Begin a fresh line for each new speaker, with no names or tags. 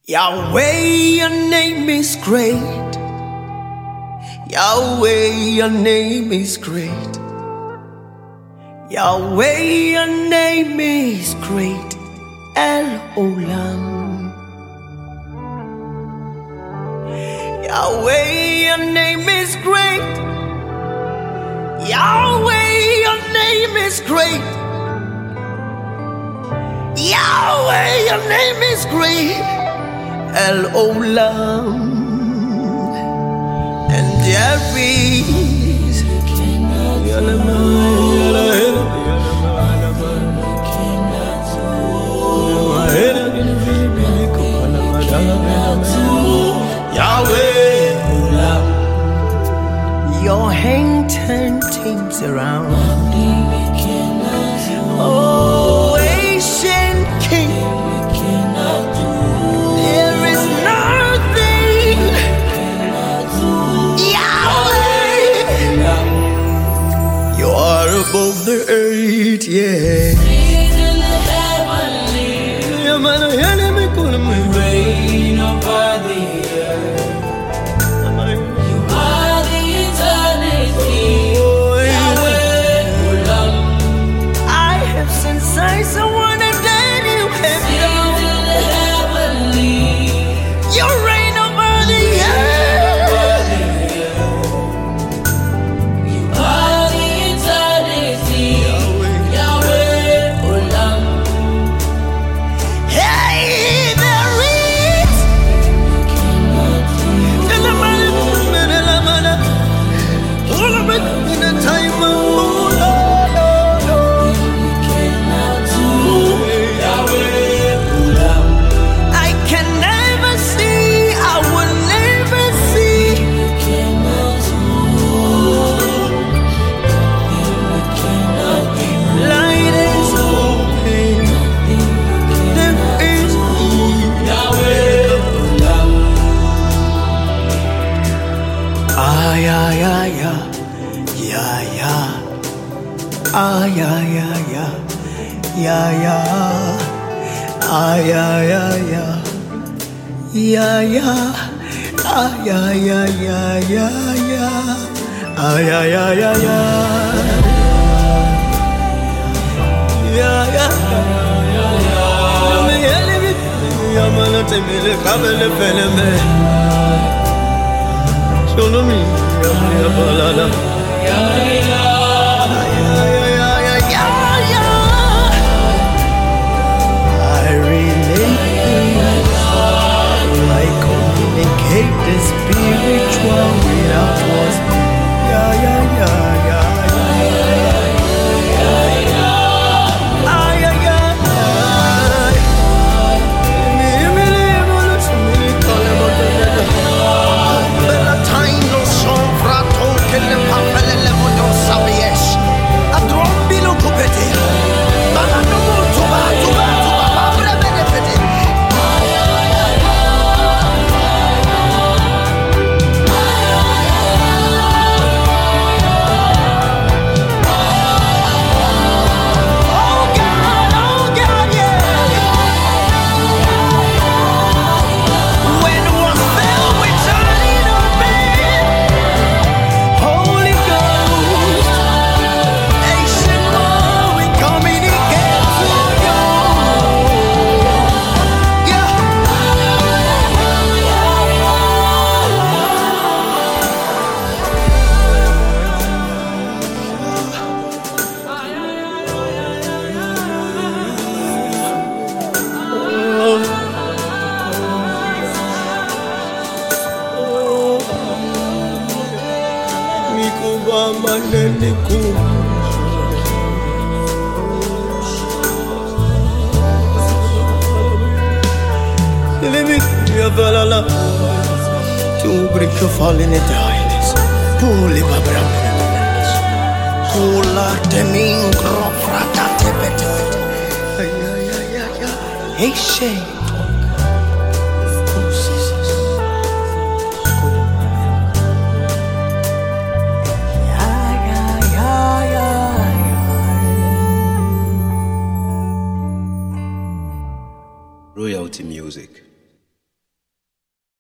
Yahweh, your name is great. Yahweh, your name is great. Yahweh, your name is great. El Olam. Yahweh, your name is great. Yahweh, your name is great. Yahweh, your name is great. El Olam. And there is Yahweh, your hand turn things around. Oh, ancient King, there is nothing. Yahweh, you are above the earth, yeah.
Reign over the earth. You are the eternity. Yahweh, Olam.
I have seen signs I wanna that you have done.
To the heavenly.
You reign over the earth.
You are the eternity. Yahweh, Olam.
Hey, there is. In the time of I can never see, I will never see. Light is open, there is ay, ay, ay, ay, yeah, yeah, ay, ay, ay, ay, yeah, yeah, ay, ay, ay, ay, yeah, yeah, ay, ay, ay, ay, yeah, yeah, ay, ay, ay, ay, yeah, I relate, I communicate the spiritual without words. Yeah, yeah, yeah, yeah. To break your fall in the darkness, pull him up, pull out the mean crop, hey,